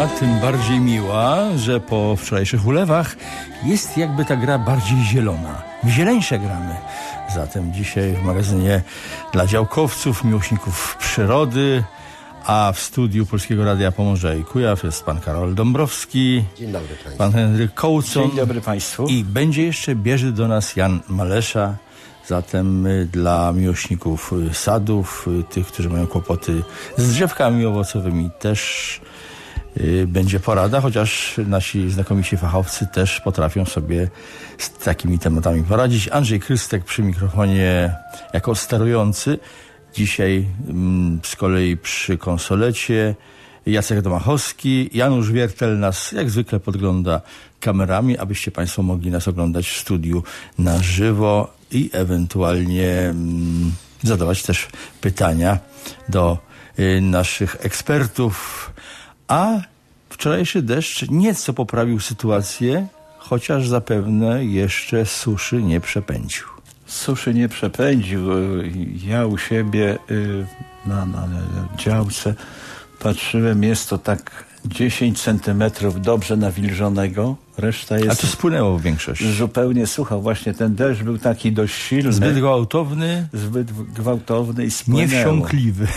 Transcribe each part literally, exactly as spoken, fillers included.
gra tym bardziej miła, że po wczorajszych ulewach jest jakby ta gra bardziej zielona. W zieleńsze gramy. Zatem dzisiaj w magazynie dla działkowców, miłośników przyrody, a w studiu Polskiego Radia Pomorza i Kujaw jest pan Karol Dąbrowski. Dzień dobry państwu. Pan Henryk Kołcon. Dzień dobry państwu. I będzie jeszcze bierze do nas Jan Malesza. Zatem y, dla miłośników y, sadów, y, tych, którzy mają kłopoty z drzewkami owocowymi, też y, będzie porada, chociaż nasi znakomici fachowcy też potrafią sobie z takimi tematami poradzić. Andrzej Krystek przy mikrofonie jako sterujący. Dzisiaj mm, z kolei przy konsolecie Jacek Domachowski. Janusz Wiertel nas jak zwykle podgląda kamerami, abyście państwo mogli nas oglądać w studiu na żywo i ewentualnie mm, zadawać też pytania do y, naszych ekspertów. A wczorajszy deszcz nieco poprawił sytuację, chociaż zapewne jeszcze suszy nie przepędził. Suszy nie przepędził. Ja u siebie na, na, na działce patrzyłem, jest to tak dziesięć centymetrów dobrze nawilżonego, reszta jest... A to spłynęło w większości. Zupełnie sucha. Właśnie ten deszcz był taki dość silny. Zbyt gwałtowny. Zbyt gwałtowny i spłynęło. Niewsiąkliwy.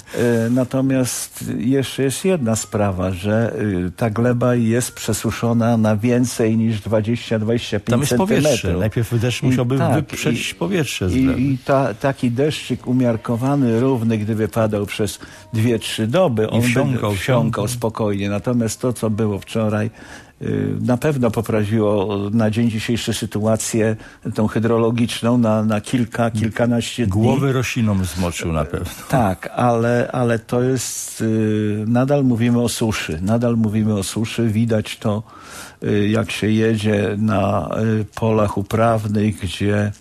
Natomiast jeszcze jest jedna sprawa, że ta gleba jest przesuszona na więcej niż dwadzieścia do dwudziestu pięciu Tam jest centymetrów. powietrze. Najpierw deszcz musiałby tak, wyprzeć i, powietrze z I, gleby. i ta, taki deszczyk umiarkowany, równy, gdyby padał przez dwie, trzy doby, on wsiąkał, by wsiąkał spokojnie. Natomiast to, co było wczoraj, na pewno poprawiło na dzień dzisiejszy sytuację tą hydrologiczną na, na kilka, kilkanaście dni. Głowy roślinom zmoczył na pewno. Tak, ale, ale to jest, y, nadal mówimy o suszy, nadal mówimy o suszy, widać to y, jak się jedzie na y, polach uprawnych, gdzie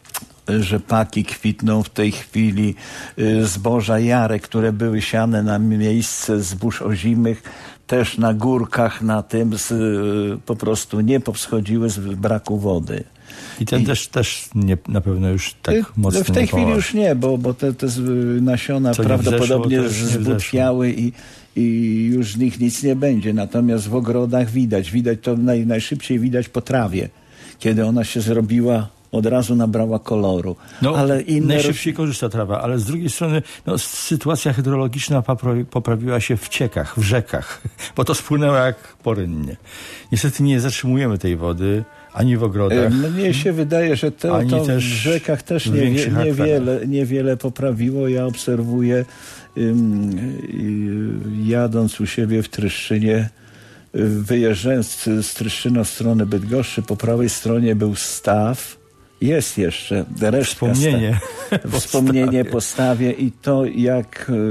rzepaki kwitną w tej chwili, y, zboża jare, które były siane na miejsce zbóż ozimych, też na górkach na tym z, po prostu nie powschodziły z braku wody. I ten I, też, też nie, na pewno już tak y, mocno w tej nie chwili pomoże. już nie, bo, bo te, te nasiona Co nie prawdopodobnie wzeszło, zbutwiały i, i już z nich nic nie będzie. Natomiast w ogrodach widać, widać to naj, najszybciej widać po trawie, kiedy ona się zrobiła, od razu nabrała koloru. No, ale inne najszybciej korzysta trawa, ale z drugiej strony no, sytuacja hydrologiczna poprawiła się w ciekach, w rzekach, bo to spłynęło jak porynnie. Niestety nie zatrzymujemy tej wody ani w ogrodach. Mnie się wydaje, że to, to w rzekach też nie, niewiele, niewiele poprawiło. Ja obserwuję, um, jadąc u siebie w Tryszczynie, wyjeżdżając z Tryszczyna w stronę Bydgoszczy, po prawej stronie był staw. Jest jeszcze resztka. Wspomnienie. Sta- wspomnienie po stawie i to jak y,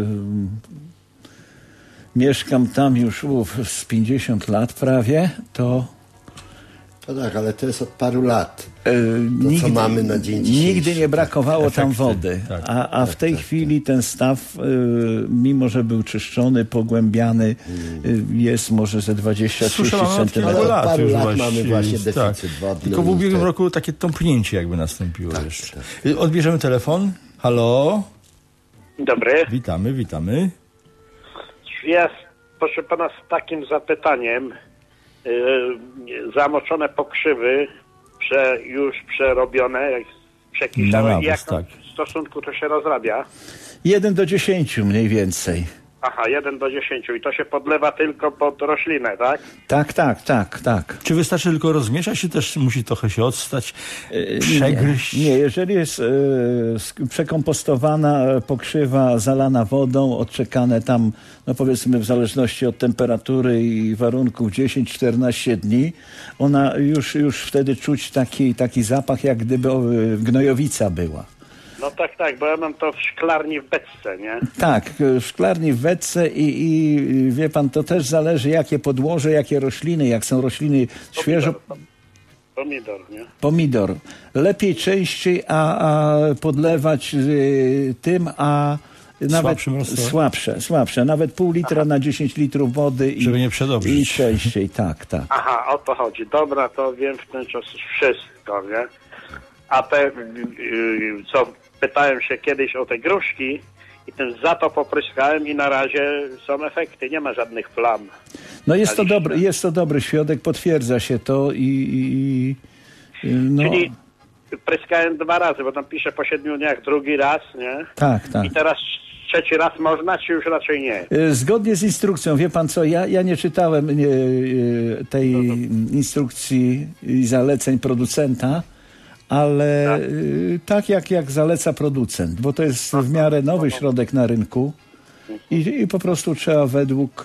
mieszkam tam już uf, z pięćdziesiąt lat prawie, to No tak, ale to jest od paru lat. y, To, nigdy, co mamy na dzień dzisiejszy. nigdy nie brakowało Efekty, tam wody. tak, a a tak, w tej tak, chwili ten staw, y, mimo że był czyszczony, pogłębiany, y, jest może ze dwadzieścia trzydzieści Słyszałem od kilku centymetrów. lat, paru już lat właśnie, mamy właśnie jest, deficyt tak. wodny. Tylko w ubiegłym te... roku takie tąpnięcie jakby nastąpiło Tak, jeszcze. tak. Odbierzemy telefon. Halo? Dzień dobry. Witamy, witamy. Jest, proszę pana, z takim zapytaniem. Yy, zamoczone pokrzywy, prze, już przerobione, jak przekiszone. Na I jak tak. w stosunku to się rozrabia? jeden do dziesięciu mniej więcej. Aha, jeden do dziesięciu. I to się podlewa tylko pod roślinę, tak? Tak, tak, tak, tak. Czy wystarczy tylko rozmieszać, czy też musi trochę się odstać, przegryźć? Nie, nie, jeżeli jest e, sk- przekompostowana pokrzywa, zalana wodą, odczekane tam, no powiedzmy w zależności od temperatury i warunków dziesięć czternaście dni, ona już, już wtedy czuć taki, taki zapach, jak gdyby o, gnojowica była. No tak, tak, bo ja mam to w szklarni w beczce, nie? Tak, w szklarni w wetce i, i wie pan, to też zależy jakie podłoże, jakie rośliny, jak są rośliny świeżo... Pomidor, nie? Pomidor. Lepiej częściej, a, a podlewać y, tym, a nawet Słabszym roztworem? słabsze, słabsze. Nawet pół litra na dziesięć litrów wody i, Żeby nie przedobrzyć. i częściej, tak, tak. Aha, o to chodzi. Dobra, to wiem w ten czas wszystko, nie? A te, yy, co pytałem się kiedyś o te gruszki i ten za to popryskałem i na razie są efekty, nie ma żadnych plam. No jest to dobry, jest to dobry środek, potwierdza się to i... i no. Czyli pryskałem dwa razy, bo tam pisze po siedmiu dniach drugi raz, nie? Tak, tak. I teraz trzeci raz można, czy już raczej nie? Zgodnie z instrukcją, wie pan co, ja, ja nie czytałem nie, tej instrukcji i zaleceń producenta, ale tak, tak jak, jak zaleca producent, bo to jest w miarę nowy środek na rynku i, i po prostu trzeba według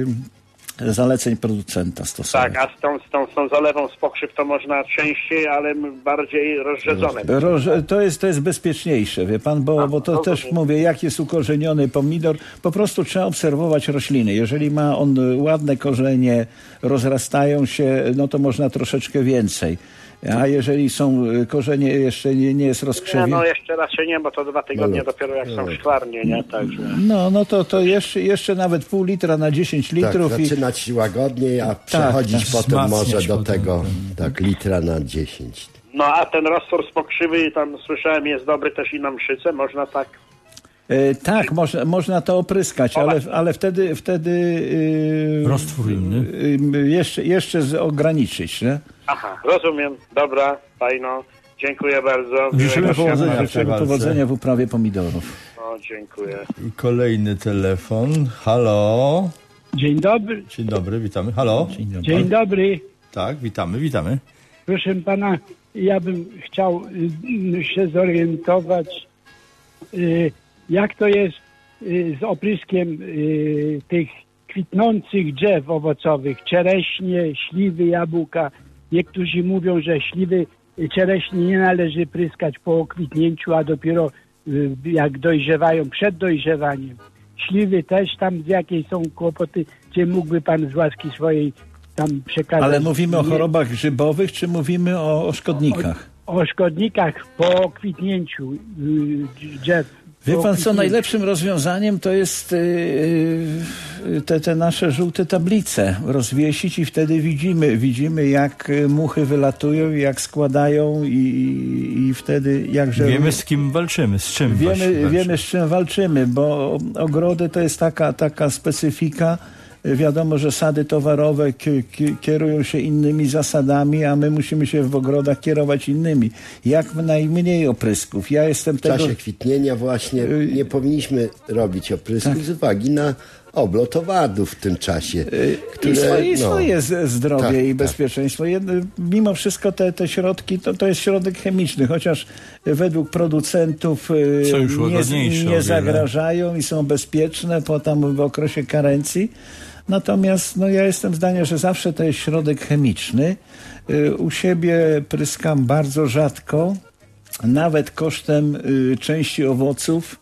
zaleceń producenta stosować. Tak, a z tą, z tą, z tą zalewą z pokrzyw to można częściej, ale bardziej rozrzedzone. Roż, to, jest, to jest bezpieczniejsze, wie pan, bo, a, bo to, to też to... mówię, jak jest ukorzeniony pomidor, po prostu trzeba obserwować rośliny. Jeżeli ma on ładne korzenie, rozrastają się, no to można troszeczkę więcej. A jeżeli są korzenie, jeszcze nie, nie jest rozkrzewione... No jeszcze raczej nie, bo to dwa tygodnie no, dopiero jak no, są szklarnie, nie? Także... No, no to, to jeszcze, jeszcze nawet pół litra na dziesięć litrów. Tak, zaczynać i... łagodniej, a przechodzić tak, potem może do tego tak, litra na dziesięć. No a ten roztwór z pokrzywy, tam słyszałem, jest dobry też i na mszycę, można tak... E, tak, można, można to opryskać, ale, ale wtedy... wtedy yy, roztwór inny. Yy, jeszcze, jeszcze z, ograniczyć, nie? Aha, rozumiem. Dobra, fajno. Dziękuję bardzo. Życzymy powodzenia, życzymy powodzenia w uprawie pomidorów. No, dziękuję. I kolejny telefon. Halo. Dzień dobry. Dzień dobry, witamy. Halo. Dzień dobry. Dzień dobry. Tak, witamy, witamy. Proszę pana, ja bym chciał y, się zorientować, y, jak to jest y, z opryskiem y, tych kwitnących drzew owocowych, czereśnie, śliwy, jabłka. Niektórzy mówią, że śliwy, czereśni nie należy pryskać po okwitnięciu, a dopiero y, jak dojrzewają, przed dojrzewaniem. Śliwy też tam z jakiej są kłopoty, gdzie mógłby pan z łaski swojej tam przekazać. Ale mówimy o chorobach grzybowych, czy mówimy o, o szkodnikach? O, o szkodnikach po okwitnięciu y, drzew. Wie pan co, najlepszym rozwiązaniem to jest yy, te, te nasze żółte tablice rozwiesić i wtedy widzimy, widzimy jak muchy wylatują, jak składają i, i wtedy jakże... Wiemy z kim walczymy, z czym wiemy, walczymy. Wiemy z czym walczymy, bo ogrody to jest taka, taka specyfika. Wiadomo, że sady towarowe kierują się innymi zasadami, a my musimy się w ogrodach kierować innymi. Jak najmniej oprysków. Ja jestem w tego... czasie kwitnienia właśnie nie powinniśmy robić oprysków tak. z uwagi na oblot owadów w tym czasie. Które, I swoje, no, swoje zdrowie tak, i bezpieczeństwo. Tak. Mimo wszystko te, te środki to, to jest środek chemiczny, chociaż według producentów nie, nie zagrażają i są bezpieczne po tam w okresie karencji. Natomiast no, ja jestem zdania, że zawsze to jest środek chemiczny. U siebie pryskam bardzo rzadko, nawet kosztem y, części owoców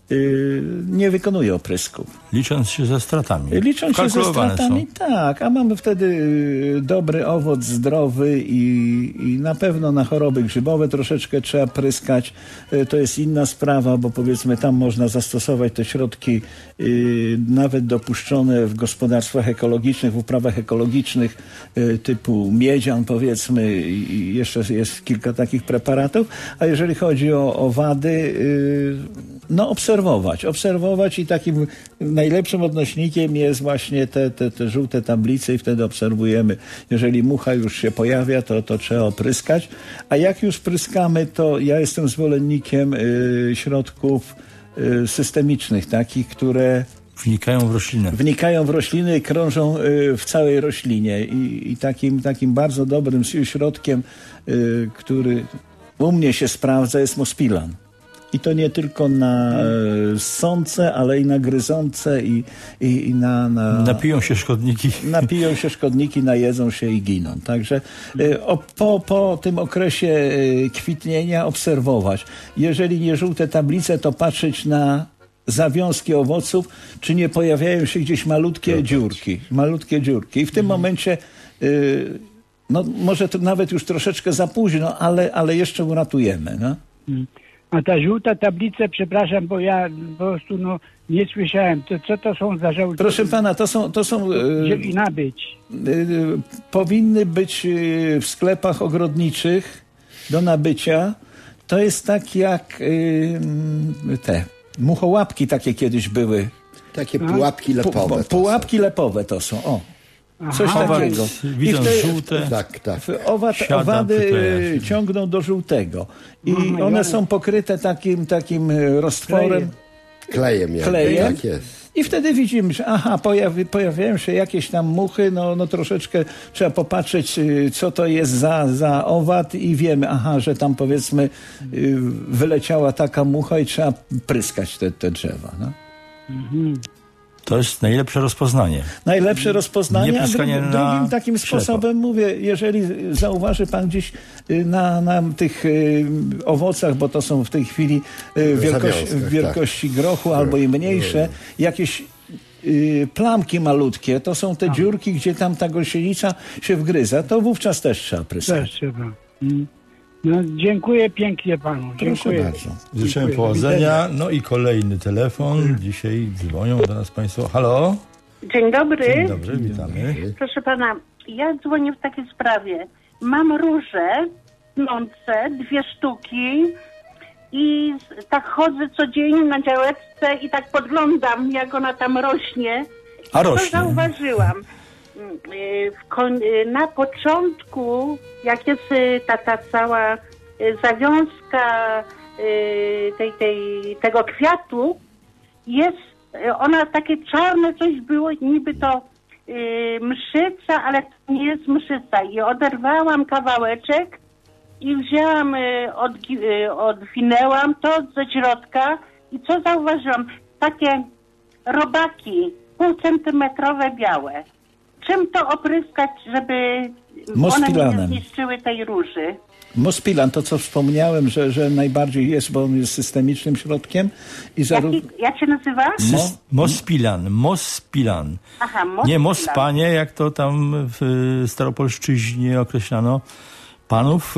y, nie wykonuję oprysków. Licząc się ze stratami. Licząc się ze stratami, są. Tak. A mamy wtedy y, dobry owoc, zdrowy i, i na pewno na choroby grzybowe troszeczkę trzeba pryskać. Y, to jest inna sprawa, bo powiedzmy tam można zastosować te środki y, nawet dopuszczone w gospodarstwach ekologicznych, w uprawach ekologicznych y, typu miedzian powiedzmy i jeszcze jest kilka takich preparatów. A jeżeli chodzi o owady, y, no obserwować. Obserwować i takim najlepszym odnośnikiem jest właśnie te, te, te żółte tablice i wtedy obserwujemy. Jeżeli mucha już się pojawia, to, to trzeba opryskać. A jak już pryskamy, to ja jestem zwolennikiem y, środków y, systemicznych, takich, które wnikają w roślinę. Wnikają w rośliny i krążą y, w całej roślinie. I, i takim, takim bardzo dobrym środkiem, y, który u mnie się sprawdza, jest Mospilan. I to nie tylko na e, ssące, ale i na gryzące i, i, i na, na... Napiją się szkodniki. Napiją się szkodniki, najedzą się i giną. Także e, o, po, po tym okresie e, kwitnienia obserwować. Jeżeli nie żółte tablice, to patrzeć na zawiązki owoców, czy nie pojawiają się gdzieś malutkie no, dziurki. Malutkie dziurki. I w tym mhm. momencie... E, no może to nawet już troszeczkę za późno, ale, ale jeszcze uratujemy. No? Mhm. A ta żółta tablica, przepraszam, bo ja po prostu no, nie słyszałem. To, co to są za żółte? Proszę pana, to są... To są Żeby nabyć. Y, y, powinny być y, w sklepach ogrodniczych do nabycia. To jest tak jak y, te muchołapki takie kiedyś były. Takie pułapki lepowe. Pu, pułapki lepowe to są, o. Coś Aha. takiego. Widząc I wtedy- żółte, Tak, tak. Owad, Siada, owady przykleja y, się. ciągną do żółtego. I No, one ja- są pokryte takim, takim y, roztworem. Klejem. Klejem jakby, Klejem. tak jest. I wtedy widzimy, że aha, pojawi, pojawiają się jakieś tam muchy, no, no troszeczkę trzeba popatrzeć, y, co to jest za, za owad i wiemy, aha, że tam powiedzmy y, wyleciała taka mucha i trzeba pryskać te, te drzewa. No. to jest najlepsze rozpoznanie. Najlepsze rozpoznanie, Nie a pryskanie drugim, na drugim takim ślepo. sposobem mówię, jeżeli zauważy pan gdzieś y, na, na tych y, owocach, bo to są w tej chwili y, wielkości, zawiązkach, wielkości grochu albo i mniejsze, jakieś y, plamki malutkie, to są te dziurki, gdzie tam ta gąsienica się wgryza, to wówczas też trzeba pryskać. Też trzeba. Mm. No, dziękuję pięknie panu. Proszę Dziękuję. bardzo. Życzymy Dziękuję. powodzenia. No i kolejny telefon. Dzisiaj dzwonią do nas państwo. Halo? Dzień dobry. Dzień dobry, witamy. Proszę pana, ja dzwonię w takiej sprawie. Mam róże tnące, dwie sztuki i z- tak chodzę codziennie na działeczce i tak podglądam, jak ona tam rośnie. A Co rośnie. zauważyłam? Mm, y, W kon- y, na początku, jak jest y, ta, ta cała y, zawiązka y, tej, tej, tego kwiatu, jest y, ona takie czarne coś było, niby to y, mszyca, ale to nie jest mszyca. I oderwałam kawałeczek i wzięłam, y, odgi- y, odwinęłam to ze środka i co zauważyłam? Takie robaki półcentymetrowe białe. Czym to opryskać, żeby one mi Mospilanem. nie zniszczyły tej róży? Mospilan, to co wspomniałem, że, że najbardziej jest, bo on jest systemicznym środkiem i zarówno... Jaki, jak się nazywa? Mo- Mospilan, Mospilan. Aha, Nie mospilan. Mospanie, jak to tam w Staropolszczyźnie określano panów.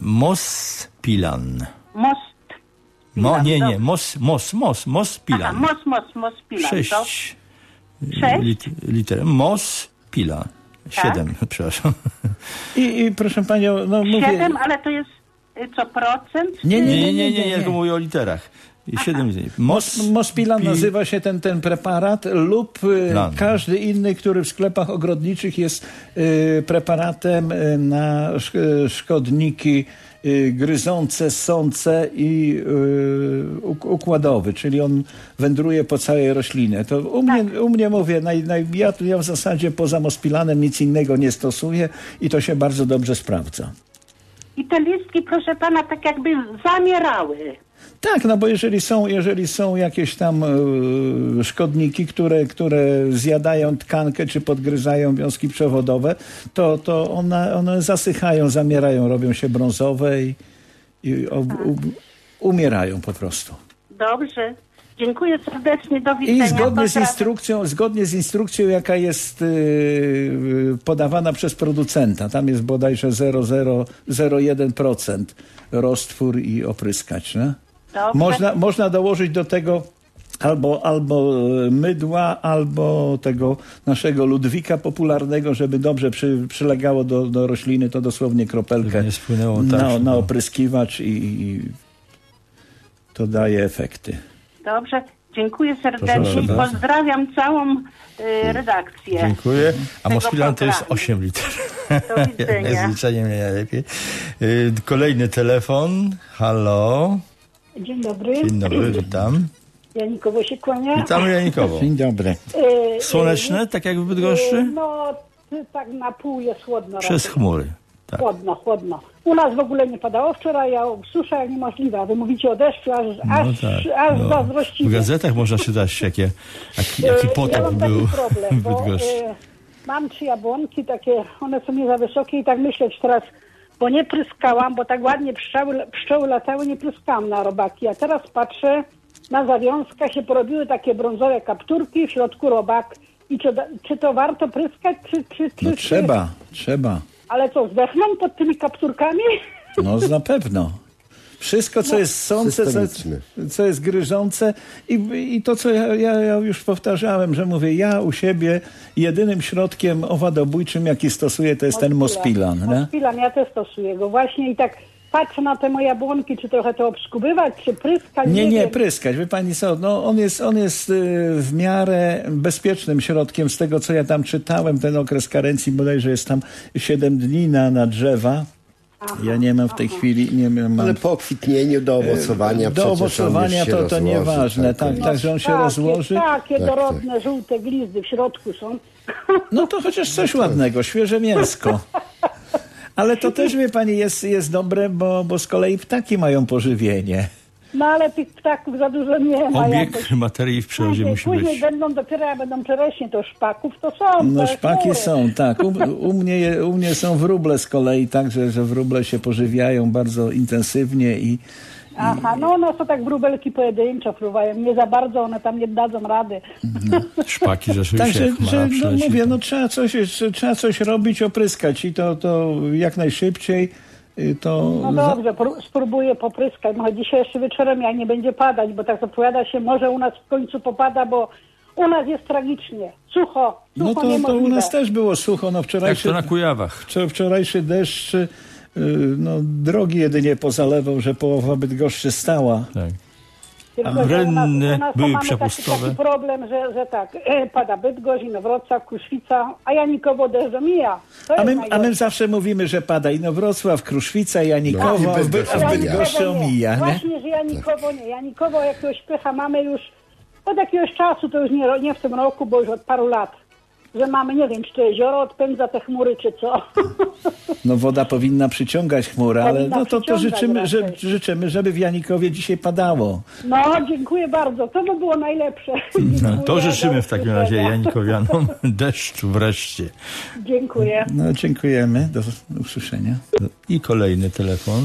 Mospilan. Most. Mo, nie, nie, Dobra. mos, mos, mos, Aha, Mospilan. mos, mos, mospilan. To Sześć Sześć? lit, liter. Mospila. Siedem, przepraszam. I, I proszę panią, no mówię... siedem, ale to jest y, co, procent? Nie, Nie, nie, nie, nie, nie, nie, ja tylko mówię o literach. Siedem liter. Mos, Mospilan pi- nazywa się ten, ten preparat lub y, Lan. każdy inny, który w sklepach ogrodniczych jest y, preparatem y, na sz- szkodniki y, gryzące, ssące i y, uk- układowy, czyli on wędruje po całej roślinie. To u mnie, u mnie mówię, naj, naj, ja, ja w zasadzie poza Mospilanem nic innego nie stosuję i to się bardzo dobrze sprawdza. I te listki, proszę pana, tak jakby zamierały. Tak, no bo jeżeli są, jeżeli są jakieś tam e, szkodniki, które, które zjadają tkankę czy podgryzają wiązki przewodowe, to, to one, one zasychają, zamierają, robią się brązowe i, i ob, u, umierają po prostu. Dobrze. Dziękuję serdecznie, do widzenia. I zgodnie z Pozdrawiam. instrukcją, zgodnie z instrukcją, jaka jest yy, podawana przez producenta, tam jest bodajże zero przecinek zero jeden procent roztwór i opryskać. Nie? Dobrze. Można, można dołożyć do tego albo, albo mydła, albo tego naszego Ludwika popularnego, żeby dobrze przy, przylegało do, do rośliny, to dosłownie kropelkę Żeby nie spłynęło tak, na, żeby- na opryskiwacz i, i to daje efekty. Dobrze. Dziękuję serdecznie Proszę i bardzo. pozdrawiam całą y, redakcję. Dziękuję. A Tego Mospilan to jest programu. osiem liter. Do widzenia. Z liczeniem nie najlepiej. Y, Kolejny telefon. Halo. Dzień dobry. Dzień dobry, witam. Janikowo się kłania. Witamy Janikowo. Dzień dobry. E, Słoneczne, tak jak w e, Bydgoszczy? No, t- tak na pół jest chłodno. Przez raczej. chmury. Tak. Chłodno, chłodno. U nas w ogóle nie padało wczoraj, a susza niemożliwa. Wy mówicie o deszczu, aż, No aż, tak. aż No. zazdrościwie. W gazetach można czytać, jakie, jaki, jaki E, potop ja mam był taki problem, w bo Bydgoszczy. e, mam trzy jabłonki, takie, one są nie za wysokie i tak myśleć teraz, bo nie pryskałam, bo tak ładnie pszczoły, pszczoły latały, nie pryskałam na robaki, a teraz patrzę, na zawiązkach się porobiły takie brązowe kapturki, w środku robak. I czy, czy to warto pryskać, czy... czy, czy No czy- trzeba, trzeba. Ale co, zdechną pod tymi kapturkami? No na pewno. Wszystko, co jest sące, co, systemiczny. co jest gryzące i, i to, co ja, ja, ja już powtarzałem, że mówię, ja u siebie jedynym środkiem owadobójczym, jaki stosuję, to jest ten mospilan. Nie? Mospilan, ja też stosuję go właśnie i tak patrzę na te moje jabłonki, czy trochę to obskubywać, czy pryskać. Nie, nie, wiem. pryskać. Wie pani co, no on jest, on jest y, w miarę bezpiecznym środkiem. Z tego, co ja tam czytałem, ten okres karencji bodajże jest tam siedem dni na, na drzewa. Aha, Ja nie mam w tej aha. chwili, nie mam... Ale po kwitnieniu do owocowania Do przecież owocowania on już się to, to rozłoży, nieważne, tak, tak, tak. tak, że on się Takie- rozłoży. Takie Tak, dorodne, żółte glizdy w środku są. No to chociaż coś ładnego, świeże mięsko. Ale to też, wie pani, jest, jest dobre, bo, bo z kolei ptaki mają pożywienie. No ale tych ptaków za dużo nie ma. Obieg jakoś. materii w przyrodzie Później, musi później być. będą dopiero, jak będą czereśnie, to szpaków to są. No te szpaki chmury. są, tak. U, u, mnie, je- u mnie są wróble z kolei, tak, że, że wróble się pożywiają bardzo intensywnie i Aha, no one są tak wróbelki pojedynczo fruwają. Nie za bardzo, one tam nie dadzą rady. Szpaki rzeczywiście, Także, jak że, chmara no przyleci, mówię, to- no trzeba coś, trzeba coś robić, opryskać i to, to jak najszybciej. y, To No za- dobrze, pró- spróbuję popryskać. Może dzisiaj jeszcze wieczorem, jak nie będzie padać, bo tak zapowiada się, może u nas w końcu popada, bo u nas jest tragicznie. Sucho, sucho no to, to niemożliwe. u nas też było sucho. No Jak wczorajszy, to na Kujawach. wczor- wczorajszy deszcz y, no, drogi jedynie pozalewał, że połowa Bydgoszczy stała. Tak. Tylko, A że u nas, rynny u nas to były mamy taki, przepustowe. taki problem, że, że tak, e, pada Bydgoszcz, Inowrocław, Kruszwica, a Janikowo deszczo mija. To A jest my, a najgorsze. my zawsze mówimy, że pada Inowrocław, Kruszwica, Janikowo, No, i a w By- Bydgoszcz a w omija. Bydgoszczy omija, nie? Właśnie, że Janikowo nie. Janikowo jakiegoś pecha mamy już od jakiegoś czasu, to już nie, nie w tym roku, bo już od paru lat. Że mamy, nie wiem, czy to jezioro odpędza te chmury, czy co. No woda powinna przyciągać chmury, ale Powinna no to, to przyciągać życzymy, że, raczej. życzymy, żeby w Janikowie dzisiaj padało. No, dziękuję bardzo. To by było najlepsze. No, Dziękuję to życzymy w za takim razie usłyszenia. Janikowianom deszczu wreszcie. Dziękuję. No dziękujemy, do usłyszenia. I kolejny telefon.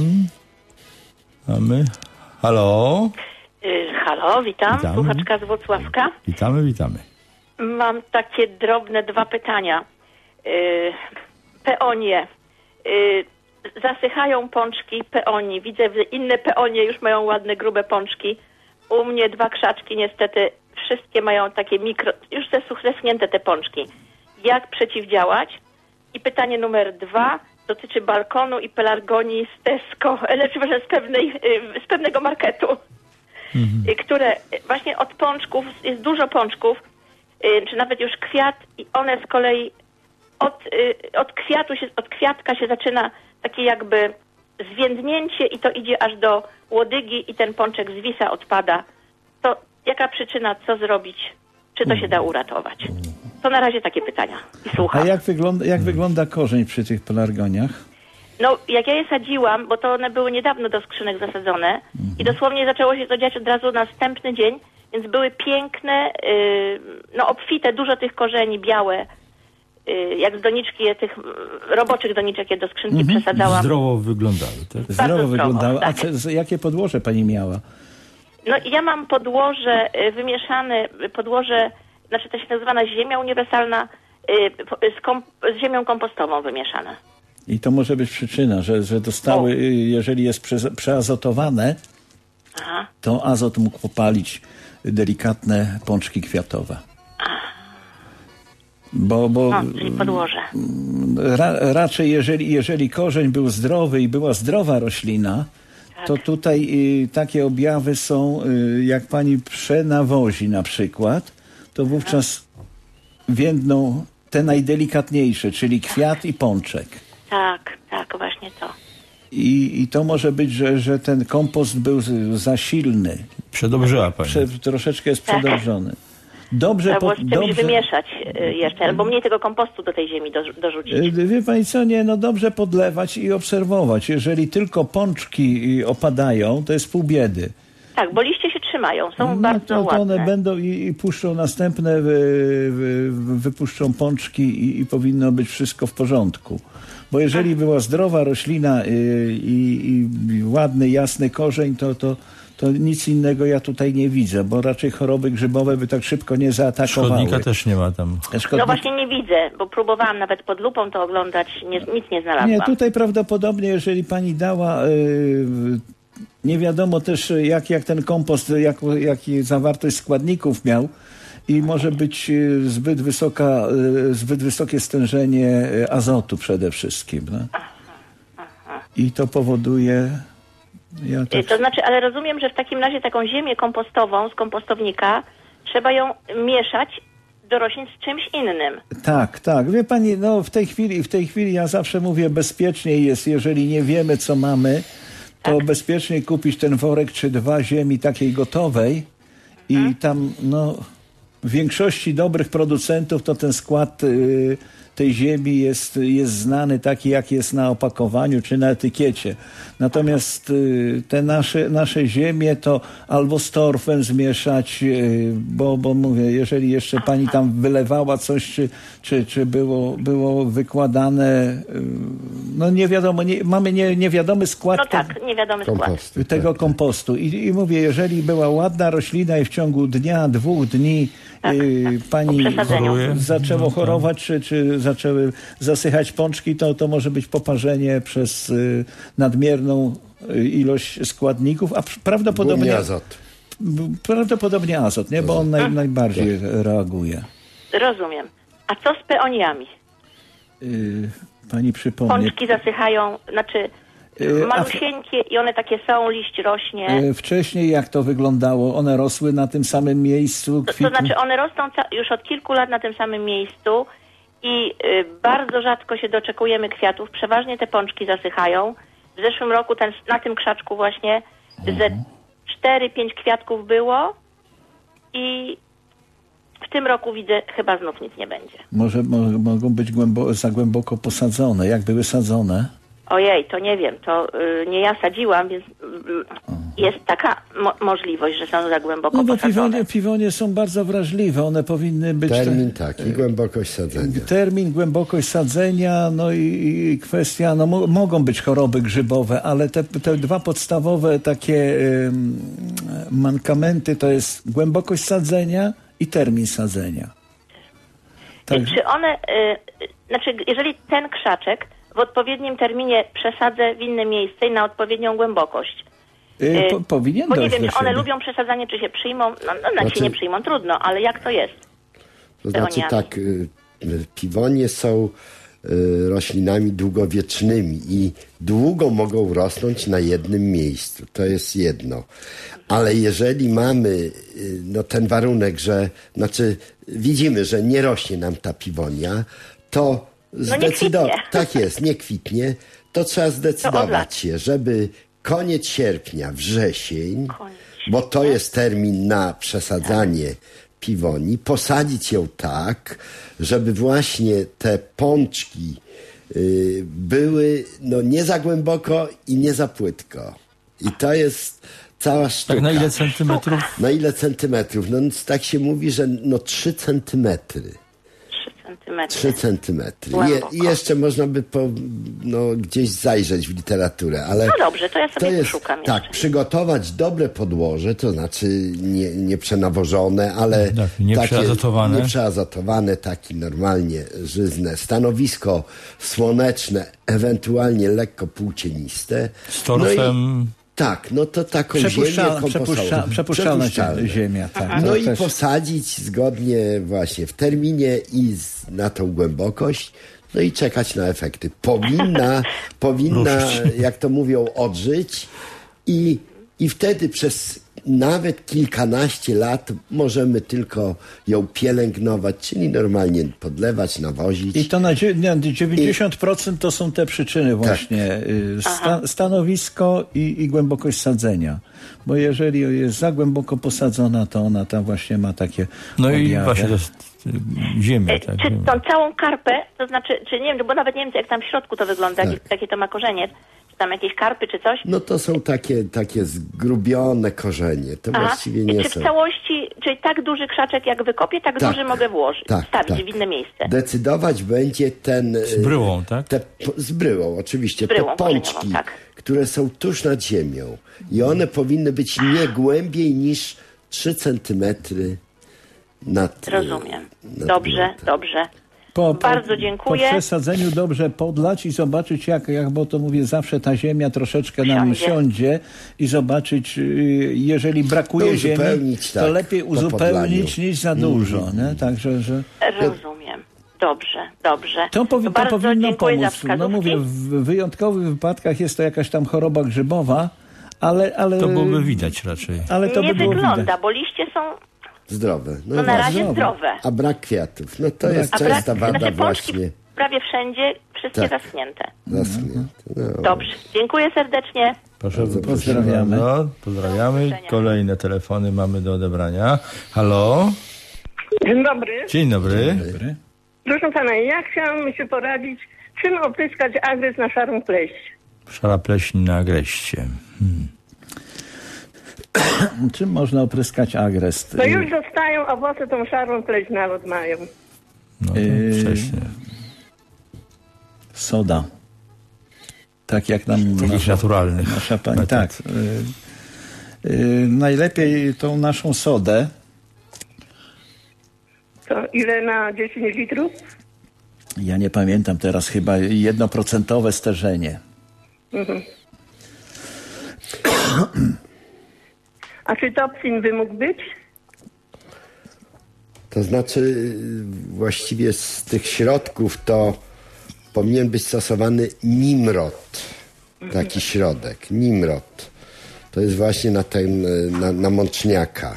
Mamy. Halo. Y, Halo, witam. Witam. Słuchaczka z Włocławka. Witamy, witamy. Mam takie drobne dwa pytania. Y, Peonie. Y, Zasychają pączki peoni. Widzę, że inne peonie już mają ładne, grube pączki. U mnie dwa krzaczki niestety wszystkie mają takie mikro... Już zeschnięte te pączki. Jak przeciwdziałać? I pytanie numer dwa dotyczy balkonu i pelargonii z Tesco, lecz może z, pewnej, y, z pewnego marketu. Y, które właśnie od pączków, jest dużo pączków, y, czy nawet już kwiat i one z kolei od, y, od kwiatu się, od kwiatka się zaczyna takie jakby zwiędnięcie i to idzie aż do łodygi i ten pączek zwisa, odpada. To jaka przyczyna, co zrobić? Czy to się da uratować? To na razie takie pytania. I A słucham. jak wygląda, jak wygląda korzeń przy tych pelargoniach? No, jak ja je sadziłam, bo to one były niedawno do skrzynek zasadzone i dosłownie zaczęło się to dziać od razu następny dzień, więc były piękne, yy, no obfite, dużo tych korzeni, białe, yy, jak z doniczki, je, tych yy, roboczych doniczek je do skrzynki przesadzałam. Zdrowo wyglądały, tak? Zdrowo zdrowo, wyglądały. A tak. co, z- jakie podłoże pani miała? No i ja mam podłoże yy, wymieszane, yy, podłoże, znaczy to się nazywa ziemia uniwersalna, yy, po- z, kom, z ziemią kompostową wymieszane. I to może być przyczyna, że, że dostały, O. y, jeżeli jest prze, przeazotowane, Aha. to azot mógł popalić delikatne pączki kwiatowe. Bo, bo No, czyli podłoże. ra, raczej jeżeli, jeżeli korzeń był zdrowy i była zdrowa roślina, to tutaj y, takie objawy są, y, jak pani przenawozi na przykład, to wówczas więdną te najdelikatniejsze, czyli kwiat i pączek. Tak, tak, właśnie to. I, i to może być, że, że ten kompost był z- za silny, Przedobrzyła pani. Prze, troszeczkę jest Tak. przedobrzony. Dobrze, Trzeba było po, z czymś dobrze. wymieszać y, jeszcze, albo mniej tego kompostu do tej ziemi do, dorzucić. Y, Wie pani co, nie, no dobrze podlewać i obserwować. Jeżeli tylko pączki y, opadają, to jest pół biedy. Tak, bo liście się trzymają, są No bardzo to, to ładne. one będą i, i puszczą następne, wy, wy, wypuszczą pączki i, i powinno być wszystko w porządku. Bo jeżeli była zdrowa roślina y, i, i ładny, jasny korzeń, to, to, to nic innego ja tutaj nie widzę, bo raczej choroby grzybowe by tak szybko nie zaatakowały. Szkodnika też nie ma tam. Szkodnik- No właśnie nie widzę, bo próbowałam nawet pod lupą to oglądać, nie, nic nie znalazłam. Nie, tutaj prawdopodobnie, jeżeli pani dała, y, nie wiadomo też jak, jak ten kompost, jak, jaki zawartość składników miał i może być y, zbyt wysoka, y, zbyt wysokie stężenie y, azotu przede wszystkim. No. i to powoduje... Ja tak... To znaczy, ale rozumiem, że w takim razie taką ziemię kompostową z kompostownika trzeba ją mieszać do roślin z czymś innym. Tak, tak. Wie pani, no w tej chwili, w tej chwili ja zawsze mówię, bezpieczniej jest, jeżeli nie wiemy, co mamy, to tak. bezpieczniej kupić ten worek czy dwa ziemi takiej gotowej i hmm. tam, no, w większości dobrych producentów to ten skład y, tej ziemi jest, jest znany taki, jak jest na opakowaniu czy na etykiecie. Natomiast y, te nasze, nasze ziemie to albo z torfem zmieszać, y, bo, bo mówię, jeżeli jeszcze pani tam wylewała coś, czy, czy, czy było, było wykładane, y, no nie wiadomo, nie, mamy nie, niewiadomy skład no tak, niewiadomy skład. tego kompostu. I, I mówię, jeżeli była ładna roślina i w ciągu dnia, dwóch dni tak, y, pani zaczęło chorować, czy, czy zaczęły zasychać pączki, to, to może być poparzenie przez y, nadmierną y, ilość składników, a prawdopodobnie Głównie azot. Prawdopodobnie azot, nie? Bo on naj, najbardziej reaguje. Rozumiem. A co z peoniami? Y, pani przypomnie. Pączki zasychają, znaczy malusieńkie i one takie są, liść rośnie. Wcześniej jak to wyglądało? One rosły na tym samym miejscu? To, to znaczy one rosną już od kilku lat na tym samym miejscu i y, bardzo rzadko się doczekujemy kwiatów. Przeważnie te pączki zasychają. W zeszłym roku ten, na tym krzaczku właśnie mhm. ze cztery pięć kwiatków było i w tym roku widzę, chyba znów nic nie będzie. Może mo mogą być głębo za głęboko posadzone. Jak były sadzone? Ojej, to nie wiem, to y, nie ja sadziłam, więc y, jest taka mo możliwość, że są za głęboko no bo posadzone. Piwonie, piwonie są bardzo wrażliwe, one powinny być... Termin tak, i głębokość sadzenia. Termin, głębokość sadzenia, no i, i kwestia, no mo mogą być choroby grzybowe, ale te, te dwa podstawowe takie y, mankamenty to jest głębokość sadzenia i termin sadzenia. Tak. Czy one, y, znaczy jeżeli ten krzaczek w odpowiednim terminie przesadzę w inne miejsce i na odpowiednią głębokość. Yy, po, powinien Bo nie dojść wiem, do czy one siebie. lubią przesadzanie, czy się przyjmą. No, no znaczy, Znaczy- się nie przyjmą, trudno, ale jak to jest? To znaczy Peoniami. tak, y, y, piwonie są y, roślinami długowiecznymi i długo mogą rosnąć na jednym miejscu. To jest jedno. Ale jeżeli mamy y, no, ten warunek, że znaczy widzimy, że nie rośnie nam ta piwonia, to No nie kwitnie. tak jest, nie kwitnie, to trzeba zdecydować się, żeby koniec sierpnia, wrzesień, Koniec bo to jest termin na przesadzanie tak. piwoni, posadzić ją tak, żeby właśnie te pączki y, były no, nie za głęboko i nie za płytko. I to jest cała sztuka. Tak na ile centymetrów? Na ile centymetrów? No tak się mówi, że no trzy centymetry. trzy centymetry. Je, I jeszcze można by po, no, gdzieś zajrzeć w literaturę, ale... No dobrze, to ja sobie to jest, poszukam tak, jeszcze. Przygotować dobre podłoże, to znaczy nie, nie przenawożone, ale tak, nie takie, przeazotowane. nie przeazotowane, takie normalnie żyzne. Stanowisko słoneczne, ewentualnie lekko półcieniste. Z torfem... No i, tak, no to taką Przepuszczalna, ziemię przepuszcza, przepuszczalna przepuszczalne. ziemia. Tak, No to i też... posadzić zgodnie właśnie w terminie i z, na tą głębokość, no i czekać na efekty. Powinna, powinna, jak to mówią, odżyć i, i wtedy przez nawet kilkanaście lat możemy tylko ją pielęgnować, czyli normalnie podlewać, nawozić. I to na dziewięćdziesiąt procent to są te przyczyny właśnie. Tak. Sta stanowisko i, i głębokość sadzenia. Bo jeżeli jest za głęboko posadzona, to ona tam właśnie ma takie No objawy. i właśnie to jest ziemia. Tak, Czy tą całą karpę, to znaczy, czy nie wiem, bo nawet nie wiem, jak tam w środku to wygląda, Tak. jakie, jakie to ma korzeniec, czy tam jakieś karpy, czy coś. No to są takie, takie zgrubione korzenie. To Aha. właściwie nie Czy są. w całości, czyli tak duży krzaczek jak wykopię, tak, Tak. duży mogę włożyć, Tak, wstawić tak. w inne miejsce. Decydować będzie ten... Z bryłą, tak? Te, z bryłą, oczywiście. Z bryłą te pączki, korzeniową, tak. które są tuż nad ziemią. I one powinny być nie głębiej niż trzy centymetry nad... Rozumiem. nad Dobrze, gruntem. dobrze. Po, po, Bardzo dziękuję. Po przesadzeniu dobrze podlać i zobaczyć, jak, jak, bo to mówię, zawsze ta ziemia troszeczkę nam Siądzie. siądzie i zobaczyć, y, jeżeli brakuje To ziemi, uzupełnić, to tak, lepiej po uzupełnić podlaniu. niż za dużo. Mm. Nie? Także, że... Rozumiem. Dobrze, dobrze. To, powi- to, bardzo powinno dziękuję za pomóc. wskazówki. No mówię, w wyjątkowych wypadkach jest to jakaś tam choroba grzybowa, ale... ale To byłoby widać raczej. Ale to nie by było wygląda, widać. bo liście są Zdrowe. No, no na razie zdrowe. zdrowe. A brak kwiatów. No to jest A brak, częsta wada znaczy pączki właśnie. prawie wszędzie, wszystkie Tak. zaschnięte. Zaschnięte. No. Dobrze, dziękuję serdecznie. Proszę, Bardzo proszę pozdrawiamy. bardzo. Pozdrawiamy. Kolejne telefony mamy do odebrania. Halo? Dzień dobry. Dzień dobry. Dobry. Proszę pana, ja chciałam się poradzić, czym opryskać agres na szarą pleść. Szara pleśń na agreście. Hmm. Czym można opryskać agrest? No już dostają owoce, tą szarą pleść nawet mają. No to Yy, wcześniej. Soda. Tak jak nam Jakichś nasza, naturalnych. nasza pani. metod. Tak. Yy, yy, najlepiej tą naszą sodę. To ile na dziesięć litrów? Ja nie pamiętam teraz, chyba jednoprocentowe stężenie. Mhm. A czy topsin by mógł być? To znaczy właściwie z tych środków to powinien być stosowany Nimrod. Taki środek. Nimrod. To jest właśnie na, ten, na, na mączniaka.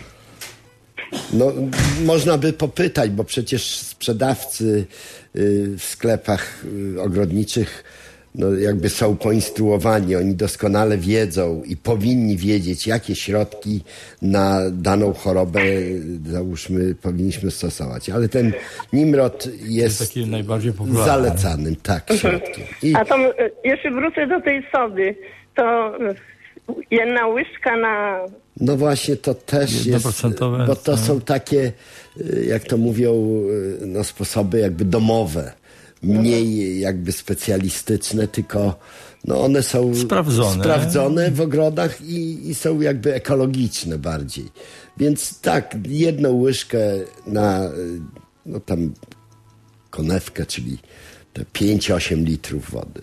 No, można by popytać, bo przecież sprzedawcy y, w sklepach y, ogrodniczych no, jakby są poinstruowani, oni doskonale wiedzą i powinni wiedzieć, jakie środki na daną chorobę, załóżmy, powinniśmy stosować. Ale ten Nimrod jest, Taki najbardziej popularny. zalecanym, tak, środkiem. I A to y, jeszcze wrócę do tej sody. To y, jedna łyżka na... no właśnie to też jest, Jednoprocentowe, bo to tak. są takie, y, jak to mówią, y, no, sposoby jakby domowe. Mniej jakby specjalistyczne, tylko no one są Sprawdzone. sprawdzone w ogrodach i, i są jakby ekologiczne bardziej. Więc tak, jedną łyżkę na y, no tam konewkę, czyli te pięć osiem litrów wody.